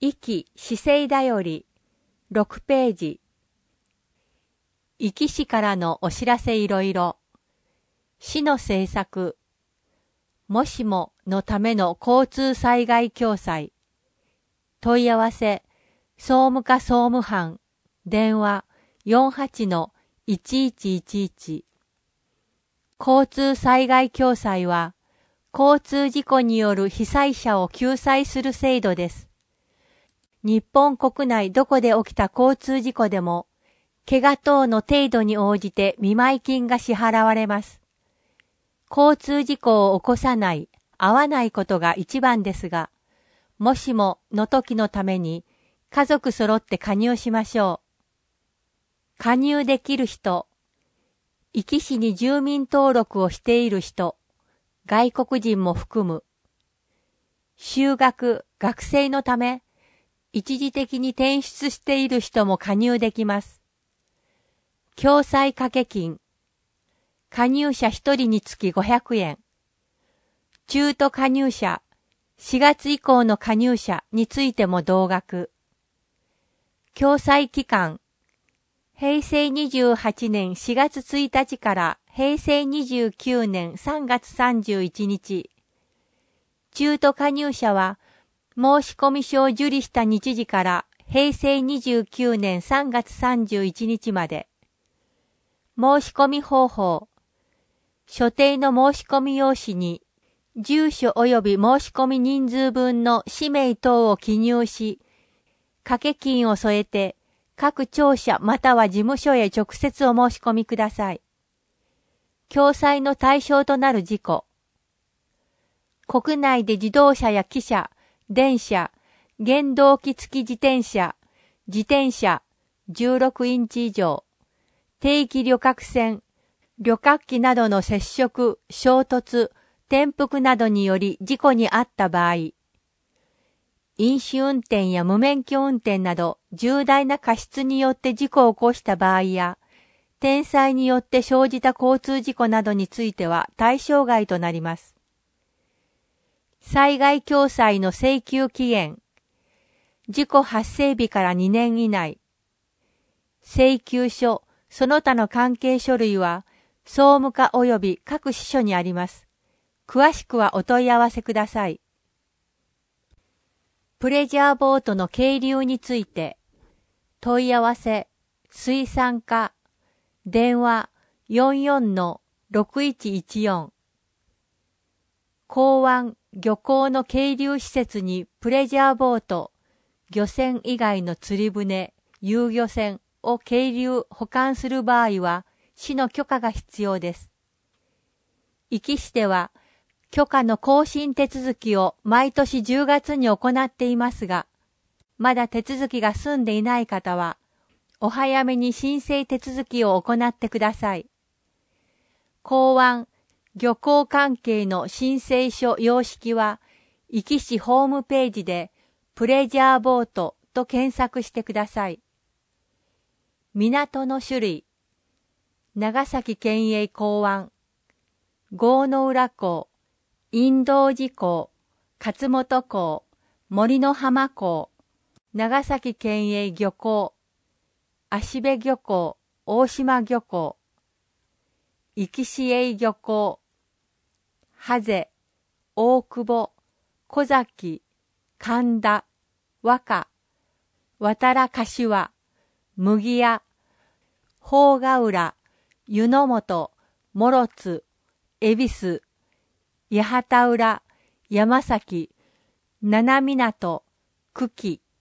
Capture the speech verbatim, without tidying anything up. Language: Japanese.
壱岐市政だよりろくページ。壱岐市からのお知らせいろいろ。市の政策。もしものための交通災害共済。問い合わせ、総務課総務班、電話 よんはちのいちいちいちいち。交通災害共済は、交通事故による被災者を救済する制度です。日本国内どこで起きた交通事故でも、怪我等の程度に応じて見舞金が支払われます。交通事故を起こさない、合わないことが一番ですが、もしもの時のために家族揃って加入しましょう。加入できる人、壱岐市に住民登録をしている人、外国人も含む。就学、学生のため、一時的に転出している人も加入できます。共済掛け金。加入者一人につきごひゃくえん。中途加入者、しがつ以降の加入者についても同額。共済期間。へいせいにじゅうはちねんしがつついたちからへいせいにじゅうきゅうねんさんがつさんじゅういちにち。中途加入者は、申込書を受理した日時からへいせいにじゅうきゅうねんさんがつさんじゅういちにちまで。申込方法。所定の申込用紙に、住所及び申込人数分の氏名等を記入し、掛け金を添えて、各庁舎または事務所へ直接お申し込みください。共済の対象となる事故。国内で自動車や汽車、電車、原動機付き自転車、自転車、じゅうろくインチ以上、定期旅客船、旅客機などの接触、衝突、転覆などにより事故に遭った場合、飲酒運転や無免許運転など重大な過失によって事故を起こした場合や、天災によって生じた交通事故などについては対象外となります。災害共済の請求期限。事故発生日からにねん以内。請求書、その他の関係書類は、総務課及び各支所にあります。詳しくはお問い合わせください。プレジャーボートの係留について、問い合わせ、水産課、電話 よんよんのろくいちいちよん。港湾、漁港の係留施設にプレジャーボート、漁船以外の釣り船、遊漁船を係留保管する場合は、市の許可が必要です。壱岐市では、許可の更新手続きを毎年じゅうがつに行っていますが、まだ手続きが済んでいない方は、お早めに申請手続きを行ってください。港湾、漁港関係の申請書様式は、壱岐市ホームページで、プレジャーボートと検索してください。港の種類。長崎県営港湾、郷の浦港、陰道寺港、勝本港、森の浜港、長崎県営漁港、芦部漁港、大島漁港、壱岐市営漁港、ハゼ、大久保、小崎、神田、和歌、渡良柏、麦屋、宝ヶ浦、湯の本、諸津、恵比寿、八幡浦、山崎、七港、久喜、